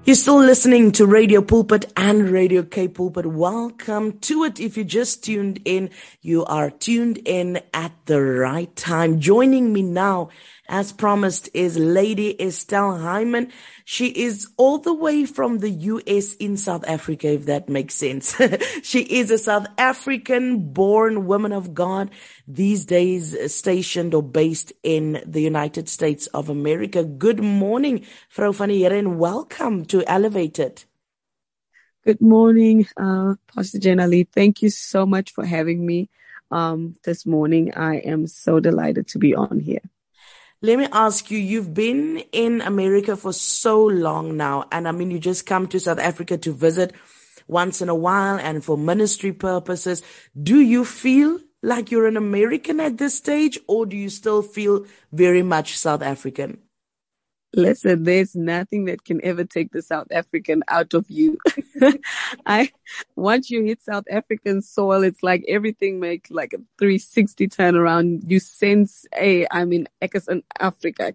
You're still listening to Radio Pulpit and Radio K Pulpit. Welcome to it. If you just tuned in, you are tuned in at the right time. Joining me now, as promised, is Lady Estelle Hyman. She is all the way from the US in South Africa, if that makes sense. She is a South African-born woman of God, these days stationed or based in the United States of America. Good morning, Frau van der Here, and welcome to Elevated. Good morning, Pastor Jenali. Thank you so much for having me this morning. I am so delighted to be on here. Let me ask you, you've been in America for so long now, and I mean, you just come to South Africa to visit once in a while and for ministry purposes. Do you feel like you're an American at this stage, or do you still feel very much South African? Listen, there's nothing that can ever take the South African out of you. Once you hit South African soil, it's like everything makes like a 360 turnaround. You sense, hey, I'm in Africa.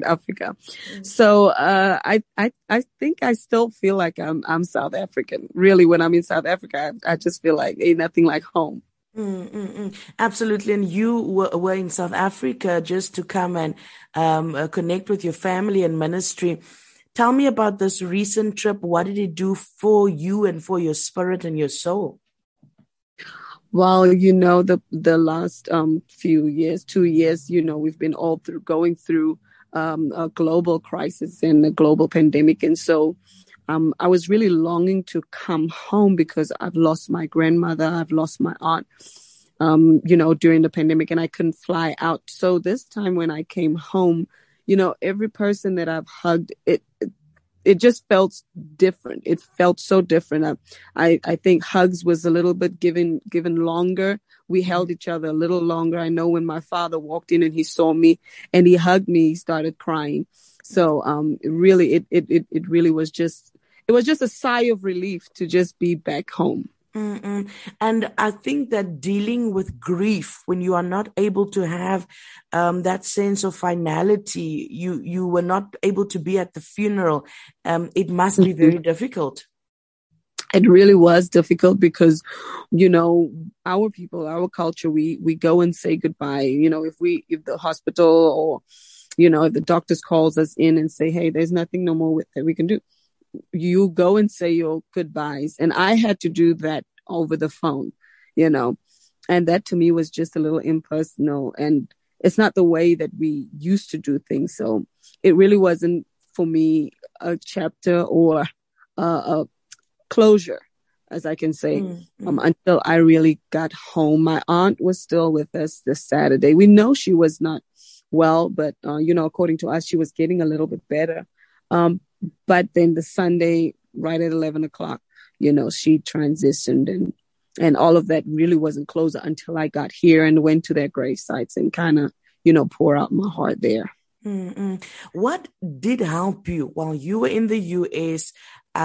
So, I think I still feel like I'm South African. Really, when I'm in South Africa, I just feel like ain't nothing like home. Absolutely. And you were in South Africa just to come and connect with your family and ministry. Tell me about this recent trip. What did it do for you and for your spirit and your soul? Well, the last few years, 2 years, we've been going through a global crisis and a global pandemic. And so I was really longing to come home because I've lost my grandmother. I've lost my aunt, during the pandemic, and I couldn't fly out. So this time when I came home, every person that I've hugged, it just felt different. It felt so different. I think hugs was a little bit given longer. We held each other a little longer. I know when my father walked in and he saw me and he hugged me, he started crying. So it really was just a sigh of relief to just be back home. And I think that dealing with grief, when you are not able to have that sense of finality, you were not able to be at the funeral, it must be very difficult. It really was difficult because, our people, our culture, we go and say goodbye. If the hospital or, if the doctors calls us in and say, hey, there's nothing no more that we can do, you go and say your goodbyes. And I had to do that over the phone, and that to me was just a little impersonal, and it's not the way that we used to do things. So it really wasn't for me a chapter or a closure, as I can say, until I really got home. My aunt was still with us this Saturday. We know she was not well, but, according to us, she was getting a little bit better. But then the Sunday, right at 11 o'clock, she transitioned, and all of that really wasn't closed until I got here and went to their grave sites and kind of, pour out my heart there. What did help you while you were in the US?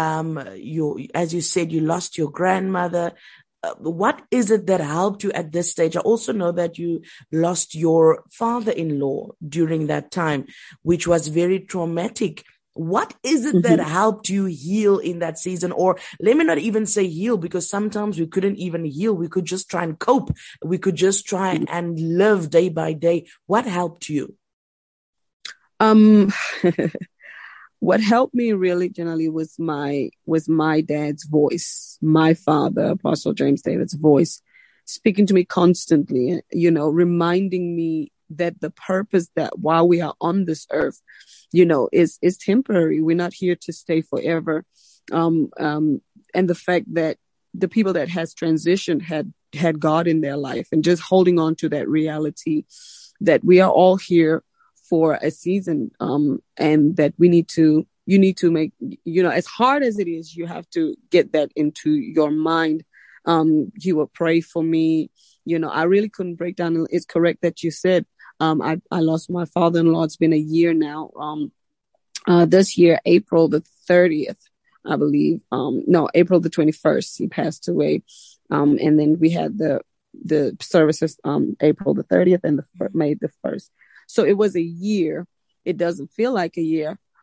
As you said, you lost your grandmother. What is it that helped you at this stage? I also know that you lost your father-in-law during that time, which was very traumatic. What is it that helped you heal in that season? Or let me not even say heal, because sometimes we couldn't even heal. We could just try and cope. We could just try and live day by day. What helped you? What helped me really generally was my dad's voice, my father, Apostle James David's voice, speaking to me constantly, reminding me that the purpose that while we are on this earth, is temporary. We're not here to stay forever. And the fact that the people that has transitioned had God in their life, and just holding on to that reality that we are all here for a season, and that you need to make, as hard as it is, you have to get that into your mind. You will pray for me. I really couldn't break down. It's correct that you said, I lost my father-in-law. It's been a year now. This year, April the 30th, I believe. No, April the 21st, he passed away. And then we had the services, April the 30th and May the 1st. So it was a year. It doesn't feel like a year,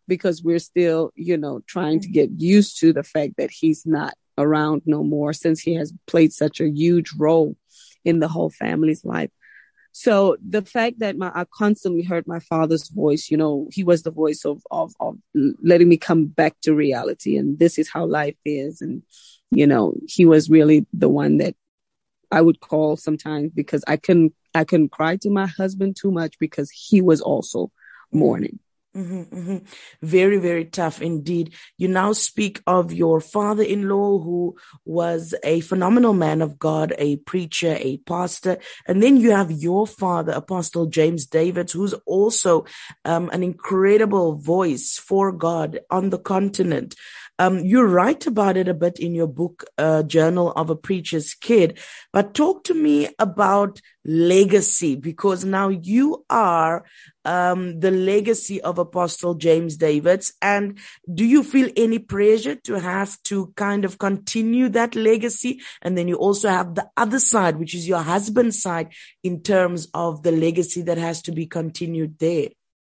because we're still, trying to get used to the fact that he's not around no more, since he has played such a huge role in the whole family's life. So the fact that I constantly heard my father's voice, he was the voice of letting me come back to reality. And this is how life is. And, he was really the one that I would call sometimes, because I couldn't cry to my husband too much, because he was also mourning. Mm-hmm, mm-hmm. Very, very tough indeed. You now speak of your father-in-law, who was a phenomenal man of God, a preacher, a pastor. And then you have your father, Apostle James Davids, who's also an incredible voice for God on the continent. You write about it a bit in your book, Journal of a Preacher's Kid. But talk to me about legacy, because now you are the legacy of Apostle James Davids. And do you feel any pressure to have to kind of continue that legacy? And then you also have the other side, which is your husband's side, in terms of the legacy that has to be continued there.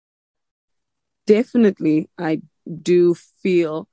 Definitely, I do feel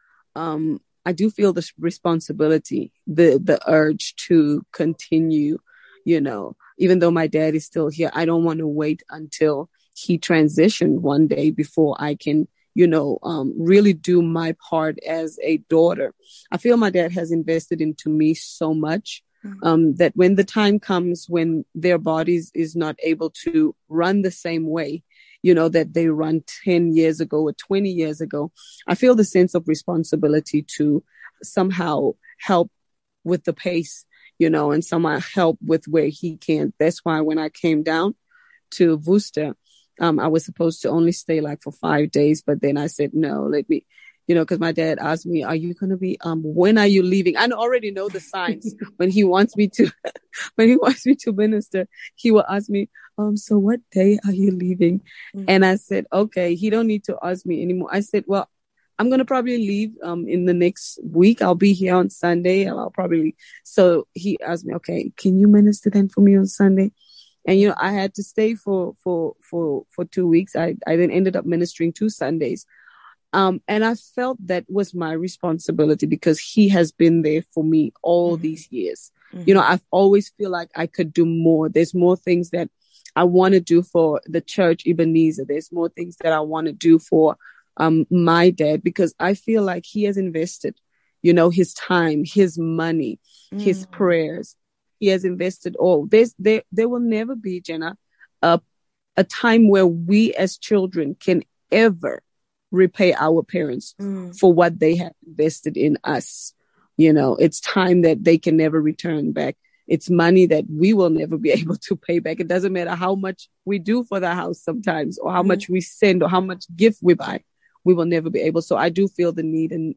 this responsibility, the urge to continue, even though my dad is still here. I don't want to wait until he transitioned one day before I can, really do my part as a daughter. I feel my dad has invested into me so much, that when the time comes when their bodies is not able to run the same way, that they run 10 years ago or 20 years ago, I feel the sense of responsibility to somehow help with the pace, and somehow help with where he can. That's why when I came down to Worcester, I was supposed to only stay like for 5 days, but then I said, no, let me, because my dad asked me, are you going to be, when are you leaving? I already know the signs. when he wants me to minister, he will ask me, so what day are you leaving? Mm-hmm. And I said, okay, he don't need to ask me anymore. I said, well, I'm going to probably leave, in the next week. I'll be here on Sunday, and I'll probably, so he asked me, okay, can you minister then for me on Sunday? And, I had to stay for 2 weeks. I then ended up ministering 2 Sundays. And I felt that was my responsibility, because he has been there for me all these years. Mm-hmm. I've always feel like I could do more. There's more things that I want to do for the church, Ebenezer. There's more things that I want to do for my dad, because I feel like he has invested, his time, his money, his prayers. He has invested all. There will never be, Jenna, a time where we as children can ever repay our parents for what they have invested in us. It's time that they can never return back. It's money that we will never be able to pay back. It doesn't matter how much we do for the house sometimes, or how much we send, or how much gift we buy. We will never be able. So I do feel the need and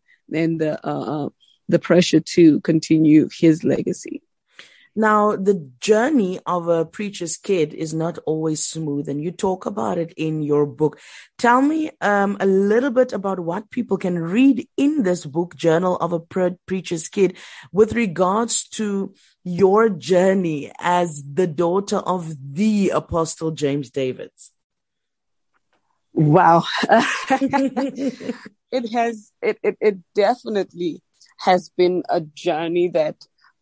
the pressure to continue his legacy. Now, the journey of a preacher's kid is not always smooth, and you talk about it in your book. Tell me a little bit about what people can read in this book, Journal of a Preacher's Kid, with regards to your journey as the daughter of the Apostle James Davids. Wow. It definitely has been a journey that,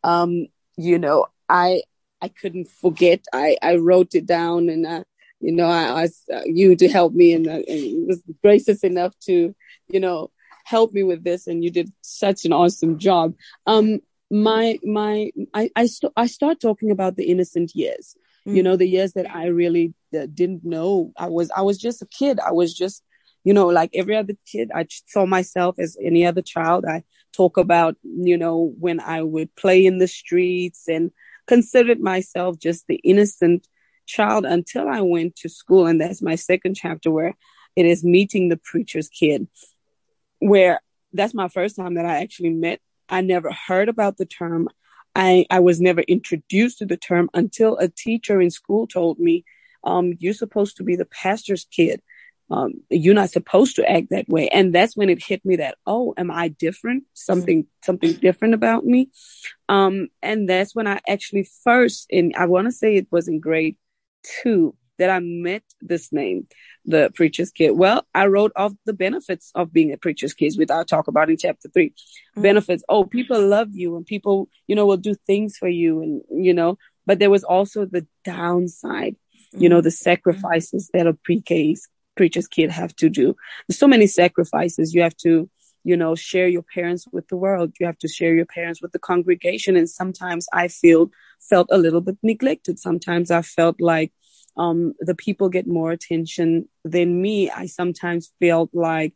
I couldn't forget. I wrote it down, and, I asked you to help me, and it was gracious enough to, help me with this. And you did such an awesome job. I start talking about the innocent years, the years that I really didn't know. I was just a kid. I was just, like every other kid. I saw myself as any other child. I talk about, when I would play in the streets, and considered myself just the innocent child until I went to school. And that's my second chapter, where it is meeting the preacher's kid, where that's my first time that I actually met. I never heard about the term. I was never introduced to the term until a teacher in school told me, you're supposed to be the pastor's kid. You're not supposed to act that way. And that's when it hit me that, oh, am I different? Something different about me. And that's when I actually first, I want to say it was in grade 2, that I met this name, the preacher's kid? Well, I wrote off the benefits of being a preacher's kid, which I'll talk about in chapter 3. Mm-hmm. Benefits. Oh, people love you and people, will do things for you. And, but there was also the downside, the sacrifices that a preacher's kid have to do. There's so many sacrifices. You have to, share your parents with the world. You have to share your parents with the congregation. And sometimes I felt a little bit neglected. Sometimes I felt like the people get more attention than me. I sometimes felt like,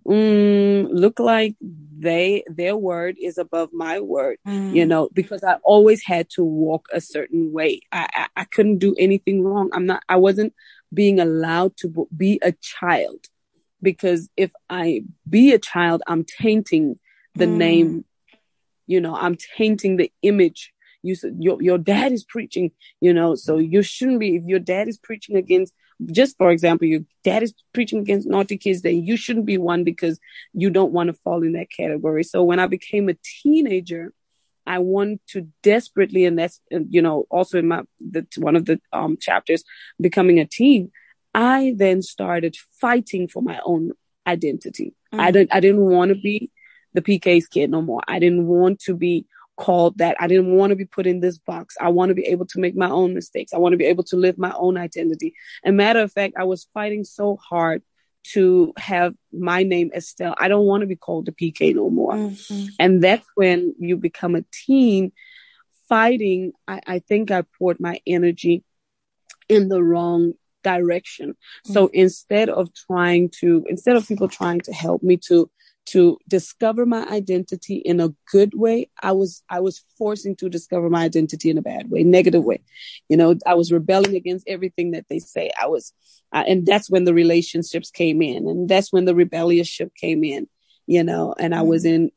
look like their word is above my word, because I always had to walk a certain way. I couldn't do anything wrong. I wasn't being allowed to be a child, because if I be a child, I'm tainting the name, I'm tainting the image. You said your dad is preaching, so you shouldn't be. If your dad is preaching against, just for example, your dad is preaching against naughty kids, then you shouldn't be one, because you don't want to fall in that category. So when I became a teenager, I wanted to desperately, and that's, also in one of the chapters, becoming a teen, I then started fighting for my own identity. I didn't want to be the PK's kid no more. I didn't want to be called that. I didn't want to be put in this box. I want to be able to make my own mistakes. I want to be able to live my own identity. And matter of fact, I was fighting so hard to have my name Estelle. I don't want to be called the PK no more. Mm-hmm. And that's when you become a teen fighting. I think I poured my energy in the wrong direction. Mm-hmm. So instead of people trying to help me to discover my identity in a good way, I was forcing to discover my identity in a bad way, negative way. I was rebelling against everything that they say. And that's when the relationships came in, and that's when the rebelliousship came in, and I was in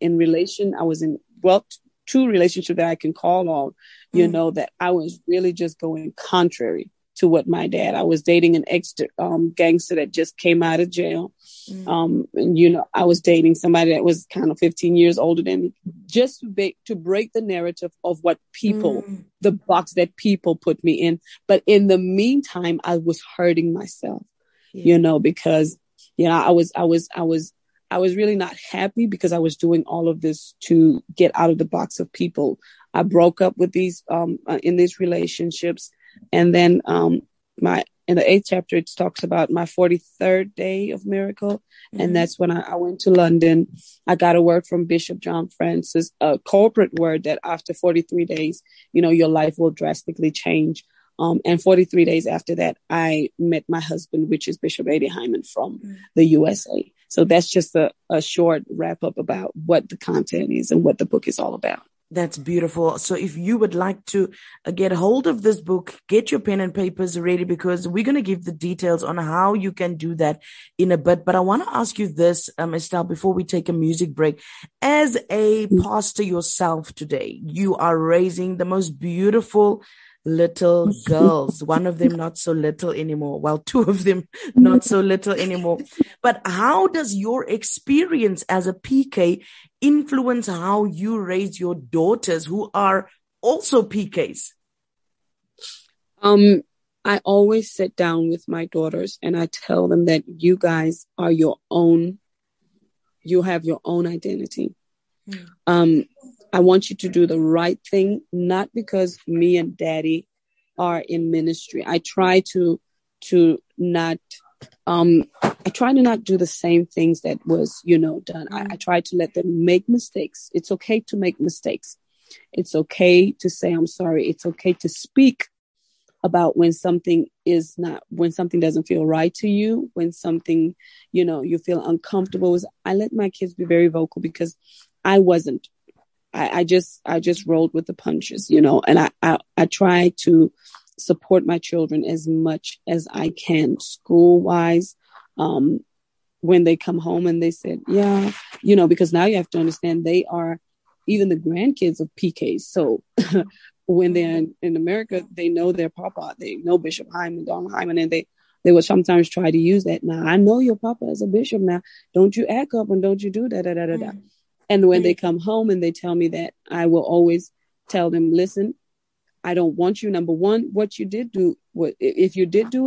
two relationships that I can call on, that I was really just going contrary to what my dad. I was dating an ex-gangster that just came out of jail. And, I was dating somebody that was kind of 15 years older than me, just to break the narrative of what people, the box that people put me in. But in the meantime, I was hurting myself, because, I was really not happy, because I was doing all of this to get out of the box of people. I broke up with these, in these relationships. And then, in the 8th chapter, it talks about my 43rd day of miracle. Mm-hmm. And that's when I went to London. I got a word from Bishop John Francis, a corporate word that after 43 days, your life will drastically change. And 43 days after that, I met my husband, which is Bishop Eddie Hyman from the USA. So that's just a short wrap up about what the content is and what the book is all about. That's beautiful. So if you would like to get hold of this book, get your pen and papers ready, because we're going to give the details on how you can do that in a bit. But I want to ask you this, Estelle, before we take a music break. As a pastor yourself today, you are raising the most beautiful little girls, one of them not so little anymore. Well, two of them not so little anymore. But how does your experience as a PK influence how you raise your daughters who are also PKs? I always sit down with my daughters and I tell them that you guys are you have your own identity. I want you to do the right thing, not because me and daddy are in ministry. I try to not do the same things that was, done. I try to let them make mistakes. It's okay to make mistakes. It's okay to say, I'm sorry. It's okay to speak about when something doesn't feel right to you, when something, you feel uncomfortable. I let my kids be very vocal, because I wasn't. I just rolled with the punches, and I try to support my children as much as I can school wise. When they come home and they said, yeah, because now you have to understand they are even the grandkids of PKs. So when they're in America, they know their papa, they know Bishop Hyman, Don Hyman, and they would sometimes try to use that. Now, I know your papa is a bishop. Now, don't you act up and don't you do da. And when they come home and they tell me that, I will always tell them, listen, I don't want you. Number one, what you did do, if you did do it,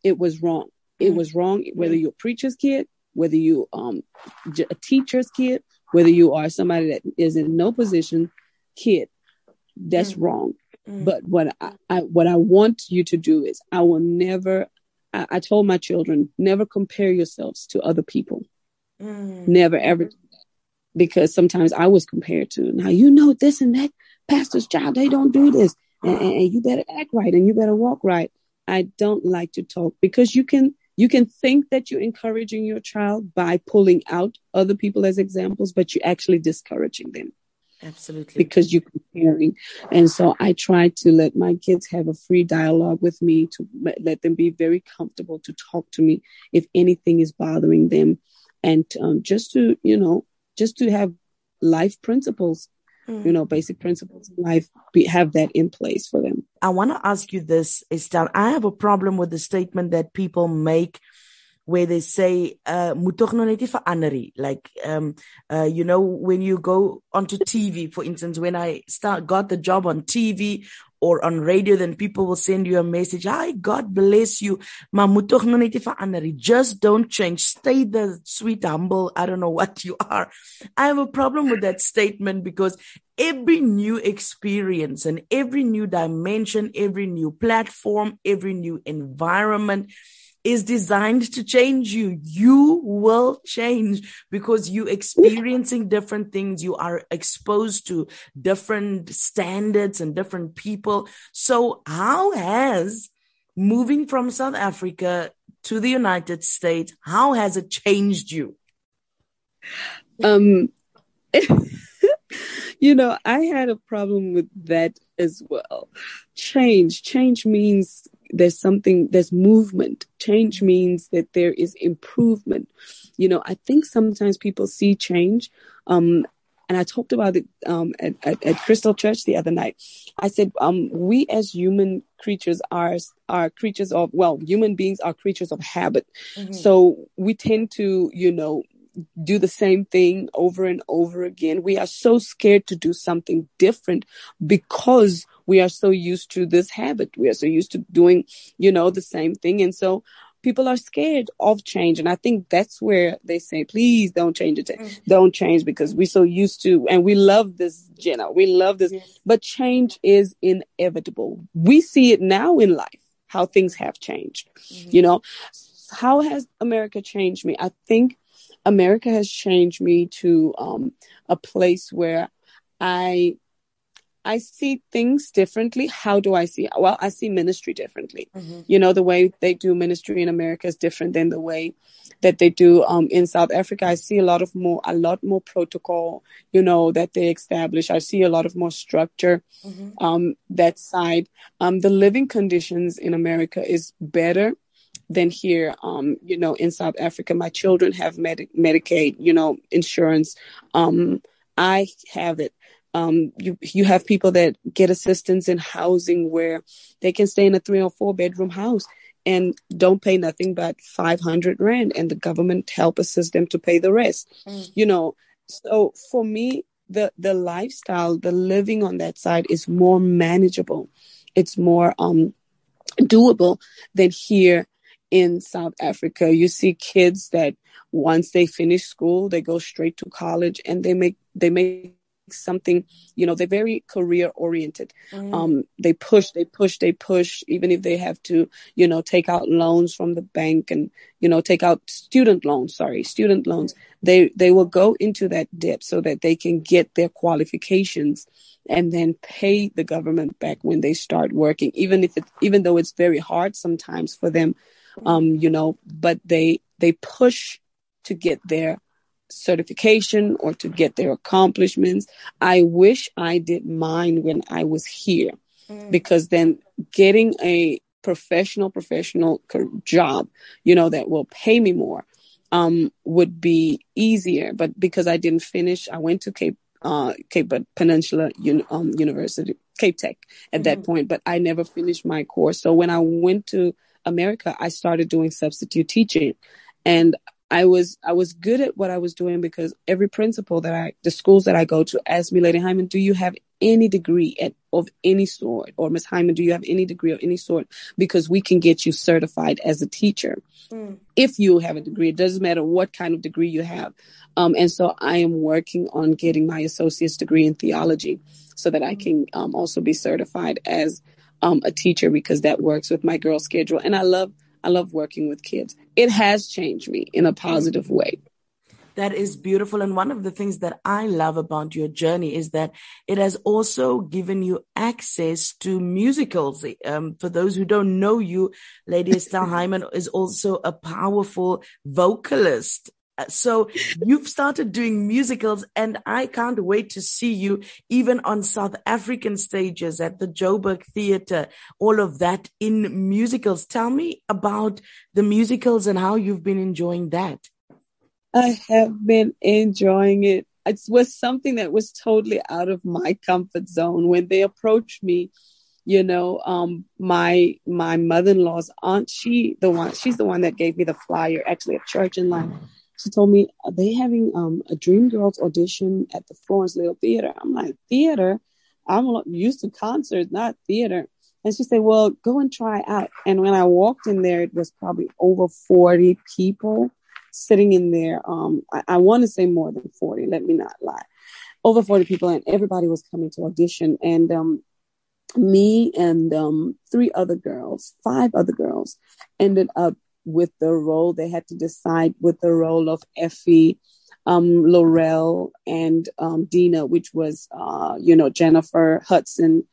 it was wrong. It was wrong, whether you're a preacher's kid, whether you a teacher's kid, whether you are somebody that is in no position kid. That's wrong. But what I want you to do is, I will never. I told my children, never compare yourselves to other people. Never ever, because sometimes I was compared to. Now you know this and that pastor's child, they don't do this, and you better act right and you better walk right. I don't like to talk, because you can think that you're encouraging your child by pulling out other people as examples, but you're actually discouraging them. Absolutely. Because you're comparing. And so I try to let my kids have a free dialogue with me, to let them be very comfortable to talk to me if anything is bothering them. And just to have life principles, basic principles in life, have that in place for them. I want to ask you this, Estelle. I have a problem with the statement that people make where they say, moet toch nog net nie verander nie. Like, when you go onto TV, for instance, when I got the job on TV or on radio, then people will send you a message. Hi, God bless you. Maar moet toch nog net nie verander nie. Just don't change. Stay the sweet, humble, I don't know what you are. I have a problem with that statement, because every new experience and every new dimension, every new platform, every new environment is designed to change you. You will change, because you're experiencing different things. You are exposed to different standards and different people. So how has moving from South Africa to the United States, how has it changed you? I had a problem with that as well. Change means there's movement. Change means that there is improvement. I think sometimes people see change. And I talked about it at Crystal Church the other night. I said, we as human creatures are creatures of, human beings are creatures of habit. So we tend to, do the same thing over and over again. We are so scared to do something different because we are so used to this habit. We are so used to doing, the same thing. And so people are scared of change. And I think that's where they say, please don't change it. Don't change, because we're so used to, and we love this, Jenna. We love this, but change is inevitable. We see it now in life, how things have changed. How has America changed me? I think America has changed me to a place where I see things differently. How do I see it? Well, I see ministry differently. The way they do ministry in America is different than the way that they do in South Africa. I see a lot more protocol, that they establish. I see a lot of more structure, that side. The living conditions in America is better than here, in South Africa. My children have Medicaid, insurance. I have it. You have people that get assistance in housing where they can stay in a 3 or 4 bedroom house and don't pay nothing but 500 rand, and the government help assist them to pay the rest. So for me, the lifestyle, the living on that side is more manageable. It's more doable than here in South Africa. You see kids that once they finish school, they go straight to college, and they make something, they're very career oriented. They push, even if they have to, take out loans from the bank and, take out student loans. They will go into that debt so that they can get their qualifications and then pay the government back when they start working, even though it's very hard sometimes for them. But they push to get their certification or to get their accomplishments. I wish I did mine when I was here, because then getting a professional job, that will pay me more, would be easier. But because I didn't finish, I went to Cape Peninsula University, Cape Tech at that point, but I never finished my course. So when I went to America, I started doing substitute teaching, and I was good at what I was doing, because every principal the schools that I go to asked me, Lady Hyman, do you have any degree of any sort? Or Ms. Hyman, do you have any degree of any sort? Because we can get you certified as a teacher. If you have a degree, it doesn't matter what kind of degree you have. And so I am working on getting my associate's degree in theology so that I can also be certified as a teacher, because that works with my girl schedule. And I love working with kids. It has changed me in a positive way. That is beautiful. And one of the things that I love about your journey is that it has also given you access to musicals. For those who don't know you, Lady Estelle Hyman is also a powerful vocalist. So you've started doing musicals, and I can't wait to see you even on South African stages at the Joburg Theatre, all of that in musicals. Tell me about the musicals and how you've been enjoying that. I have been enjoying it. It was something that was totally out of my comfort zone. When they approached me, my mother-in-law's aunt, she's the one that gave me the flyer, actually at church in line. She told me, are they having a Dreamgirls audition at the Florence Little Theater? I'm like, theater? I'm used to concerts, not theater. And she said, well, go and try out. And when I walked in there, it was probably over 40 people sitting in there. I want to say more than 40, let me not lie. Over 40 people, and everybody was coming to audition. And me and 5 other girls ended up with the role. They had to decide with the role of Effie, Laurel, and Dina, which was, Jennifer Hudson,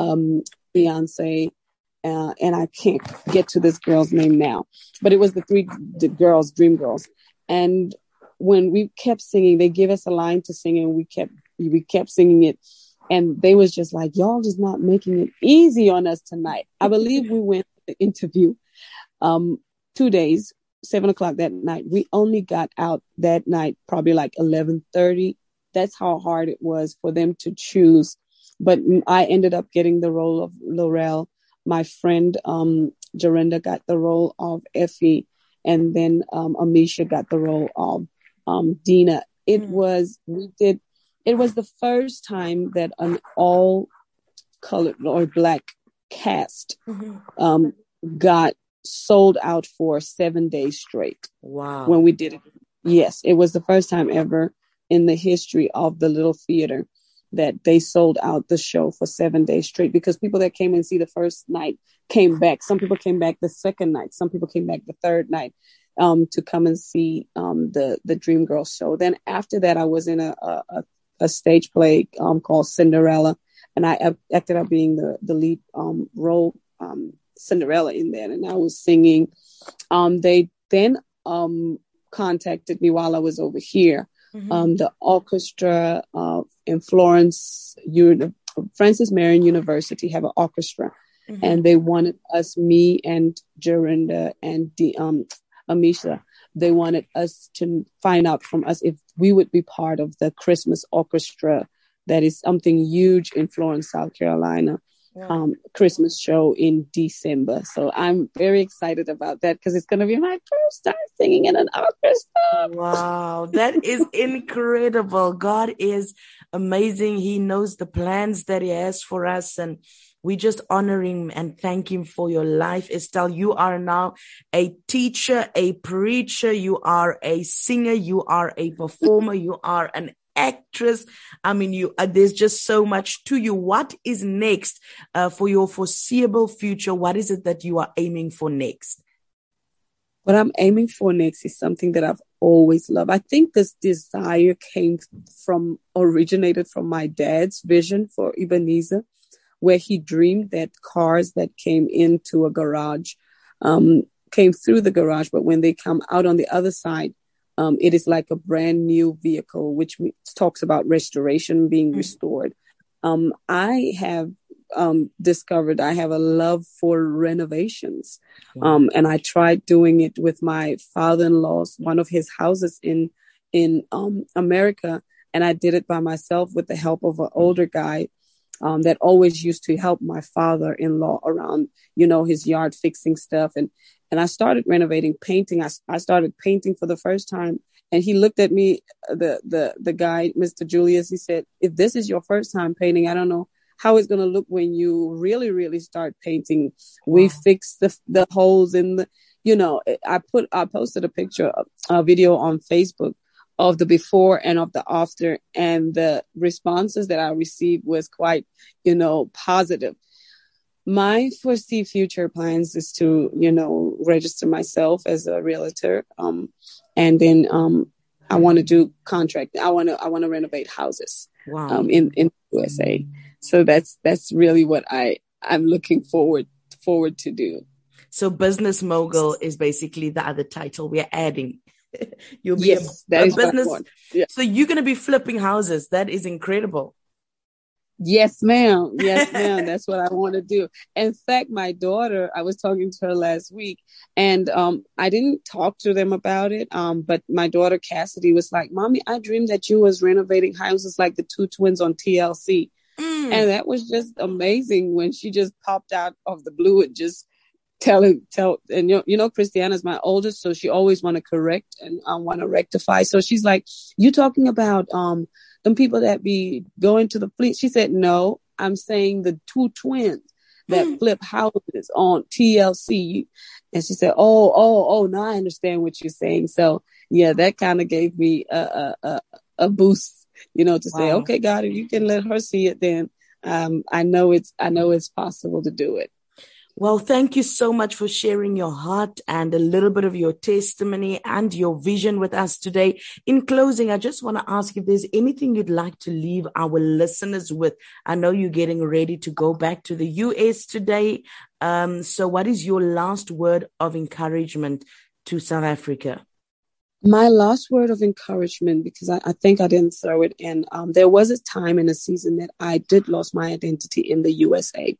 Beyonce, and I can't get to this girl's name now, but it was the girls, Dream Girls. And when we kept singing, they gave us a line to sing, and we kept singing it. And they was just like, y'all just not making it easy on us tonight. I believe we went to the interview 2 days, 7:00 that night. We only got out that night probably like 11:30. That's how hard it was for them to choose. But I ended up getting the role of Laurel. My friend Jorinda got the role of Effie, and then Amisha got the role of Dina. It was the first time that an all colored or Black cast got sold out for 7 days straight. Wow. When we did it. Yes, it was the first time ever in the history of the Little Theater that they sold out the show for 7 days straight, because people that came and see the first night came back. Some people came back the second night. Some people came back the third night to come and see the Dreamgirls show. Then after that, I was in a stage play called Cinderella, and I acted out being the lead role, Cinderella, in that, and I was singing. They then contacted me while I was over here. The orchestra in Florence, Francis Marion University, have an orchestra, and they wanted us, me and Jorinda and Amisha, they wanted us to find out from us if we would be part of the Christmas orchestra. That is something huge in Florence, South Carolina. Christmas show in December. So I'm very excited about that, because it's going to be my first time singing in an orchestra. Wow, that is incredible. God is amazing. He knows the plans that he has for us, and we just honor him and thank him for your life. Estelle, you are now a teacher, a preacher, you are a singer, you are a performer, you are an actress. I mean, there's just so much to you. What is next for your foreseeable future? What is it that you are aiming for next? What I'm aiming for next is something that I've always loved. I think this desire originated from my dad's vision for Ebenezer, where he dreamed that cars that came into a garage came through the garage, but when they come out on the other side, it is like a brand new vehicle, which talks about restoration, being restored. I have discovered I have a love for renovations. And I tried doing it with my father-in-law's, one of his houses in America. And I did it by myself with the help of an older guy that always used to help my father-in-law around, his yard, fixing stuff. And I started renovating, painting. I started painting for the first time And he looked at me, the guy, Mr. Julius, he said, if this is your first time painting, I don't know how it's going to look when you really, really start painting. We fixed the holes in the, I posted a picture, a video on Facebook of the before and of the after, and the responses that I received was quite, positive. My foresee future plans is to, register myself as a realtor. And then I want to do contract. I want to renovate houses in the USA. So that's really what I'm looking forward to do. So business mogul is basically the other title we're adding. You'll be a business. Yeah. So you're going to be flipping houses. That is incredible. Yes, ma'am. Yes, ma'am. That's what I want to do. In fact, my daughter, I was talking to her last week, and I didn't talk to them about it. But my daughter Cassidy was like, "Mommy, I dreamed that you was renovating houses like the two twins on TLC." And that was just amazing when she just popped out of the blue and just tell, and Christiana's my oldest, so she always want to correct and want to rectify. So she's like, "You talking about them people that be going to the fleet?" She said, "No, I'm saying the two twins that flip houses on TLC." And she said, oh, now I understand what you're saying. So yeah, that kind of gave me a boost, to say, okay, God, if you can let her see it, then I know it's possible to do it. Well, thank you so much for sharing your heart and a little bit of your testimony and your vision with us today. In closing, I just want to ask if there's anything you'd like to leave our listeners with. I know you're getting ready to go back to the US today. So what is your last word of encouragement to South Africa? My last word of encouragement, because I think I didn't throw it in. There was a time in a season that I did lose my identity in the USA.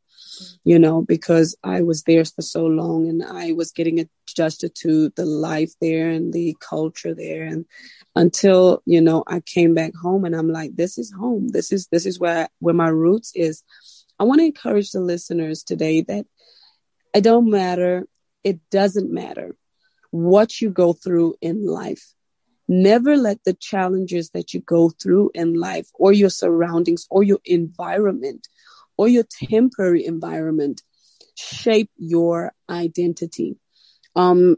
Because I was there for so long and I was getting adjusted to the life there and the culture there. And until, I came back home and I'm like, this is home. This is where my roots is. I want to encourage the listeners today that it don't matter. It doesn't matter what you go through in life. Never let the challenges that you go through in life or your surroundings or your environment or your temporary environment shape your identity. Don't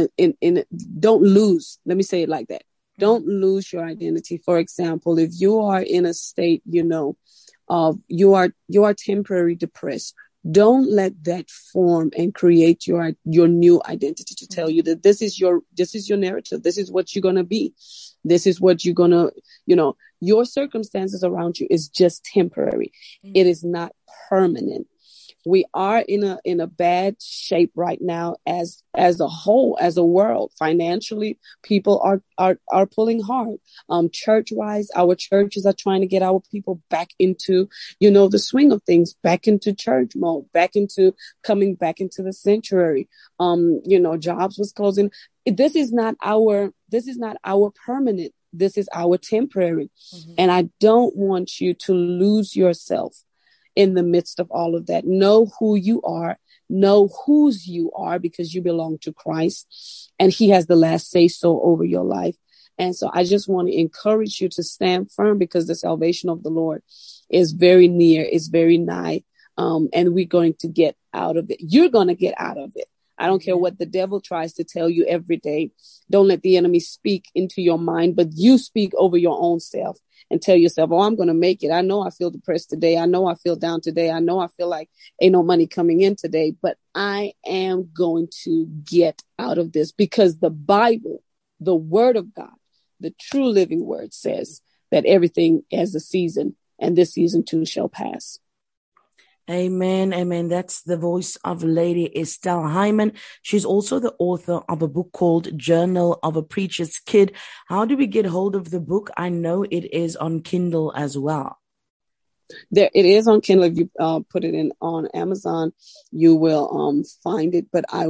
lose. Let me say it like that. Don't lose your identity. For example, if you are in a state, of you are temporarily depressed, don't let that form and create your new identity to tell you that this is your narrative. This is what you're going to be. This is what you're going to, your circumstances around you is just temporary. It is not permanent. We are in a bad shape right now as a whole, as a world. Financially, people are pulling hard. Church wise, our churches are trying to get our people back into, the swing of things, back into church mode, coming back into the sanctuary. Jobs was closing. This is not our permanent. This is our temporary. And I don't want you to lose yourself in the midst of all of that. Know who you are, know whose you are, because you belong to Christ and he has the last say so over your life. And so I just want to encourage you to stand firm, because the salvation of the Lord is very near, is very nigh. And we're going to get out of it. You're going to get out of it. I don't care what the devil tries to tell you every day. Don't let the enemy speak into your mind, but you speak over your own self and tell yourself, oh, I'm going to make it. I know I feel depressed today. I know I feel down today. I know I feel like ain't no money coming in today, but I am going to get out of this, because the Bible, the word of God, the true living word says that everything has a season, and this season too shall pass. Amen. Amen. That's the voice of Lady Estelle Hyman. She's also the author of a book called Journal of a Preacher's Kid. How do we get hold of the book? I know it is on Kindle as well. It is on Kindle. If you put it in on Amazon, you will find it. But I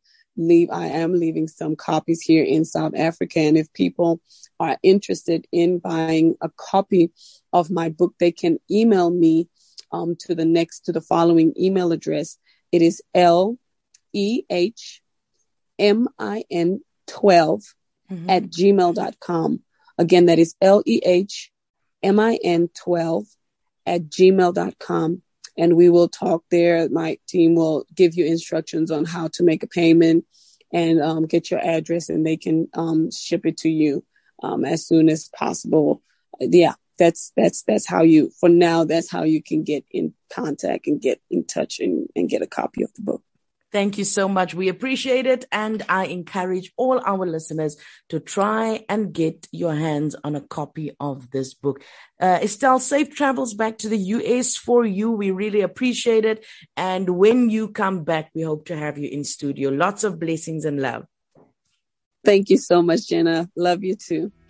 am leaving some copies here in South Africa. And if people are interested in buying a copy of my book, they can email me to the following email address. It is LEHMIN12 at gmail.com. Again, that is LEHMIN12 at gmail.com. And we will talk there. My team will give you instructions on how to make a payment and get your address, and they can ship it to you as soon as possible. That's how you, for now, that's how you can get in contact and get in touch and get a copy of the book. Thank you so much. We appreciate it. And I encourage all our listeners to try and get your hands on a copy of this book. Estelle, safe travels back to the US for you. We really appreciate it. And when you come back, we hope to have you in studio. Lots of blessings and love. Thank you so much, Jenna. Love you too.